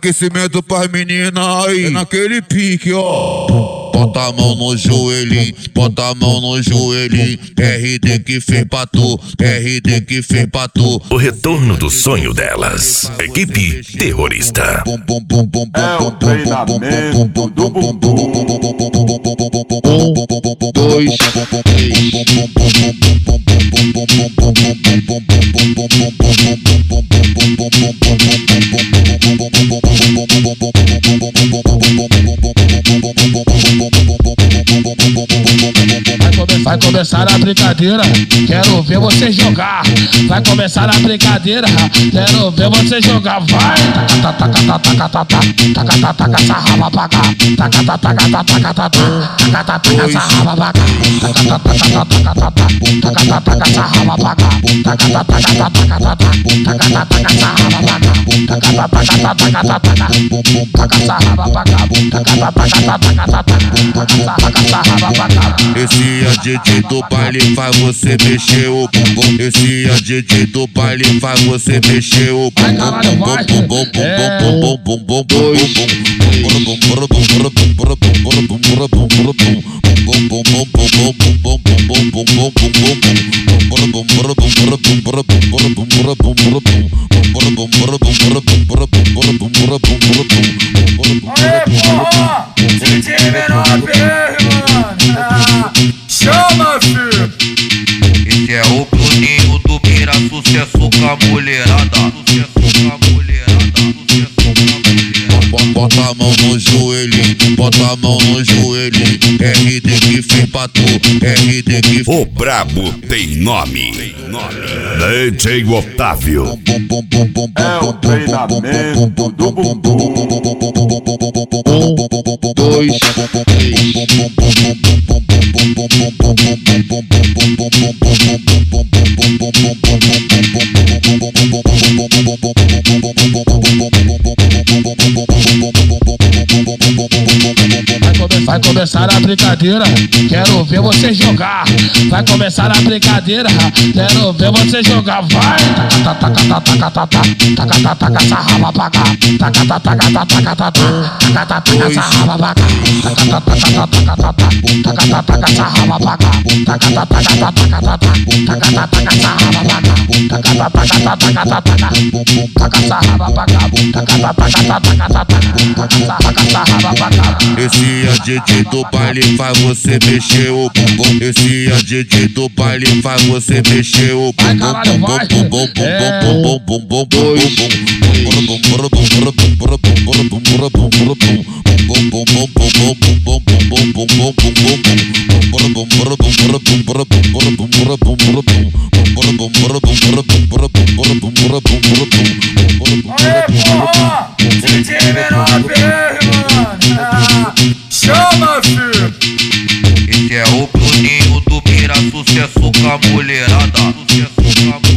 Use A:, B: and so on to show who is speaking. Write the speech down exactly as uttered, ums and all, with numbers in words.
A: aquecimento pras meninas aí, é naquele pique, ó. Bota a mão no joelhinho, bota a mão no joelhinho. R D que fez pra tu, R D que fez pra tu.
B: O retorno do sonho delas. Equipe Terrorista.
C: É o treinamento do bumbum.
A: Um, dois, três.
D: Vai começar a brincadeira, quero ver você jogar. Vai começar a brincadeira, quero ver você jogar. Vai! Taca, taca, taca, taca, taca, taca, taca, sarraba pra cá. Taca, taca, taca, taca, taca, taca, taca, sarraba pra cá. Taca, taca, taca, taca, taca, taca, sarraba pra cá. Taca, taca, taca, taca, taca, taca, sarraba pra cá. Taca, taca, taca, taca, taca, sarraba pra cá. Taca, taca, taca, taca, taca, sarraba pra cá.
A: Esse é D J do baile, faz você mexer o bumbum. Esse é D J do baile, faz você mexer o bumbum.
C: D J menor verde, mano. Chama, filho.
E: Esse é o Bruninho do Mira, sucesso com a mulherada. Sucesso com a mulherada, sucesso com a mulherada.
A: Bota a mão no joelhinho, bota a mão no joelhinho. R D que fez pra tu, R D que fez.
B: O brabo tem nome. D J Otávio.
C: É o treinamento do bumbum.
A: Um, dois, três.
D: Vai começar a brincadeira, quero ver você jogar. Vai começar a brincadeira, quero ver você jogar. Vai! Taca, taca, taca, taca, taca, taca, sarraba pra cá. Taca, taca, taca, taca, taca, taca, sarraba pra cá. Taca, taca, taca, taca, taca, sarraba pra cá. Taca, taca, taca, taca, taca, sarraba pra cá. Taca, taca, taca, taca, sarraba pra cá. Taca, taca, taca, taca, sarraba pra cá.
A: Esse é D J do baile, faz você mexer o bumbum. Esse é D J do baile, faz você mexer o bumbum.
C: D J menor verde, mano. Chama, filho.
E: Esse é o Bruninho do Mira, sucesso com a mulherada. Sucesso com a mulherada.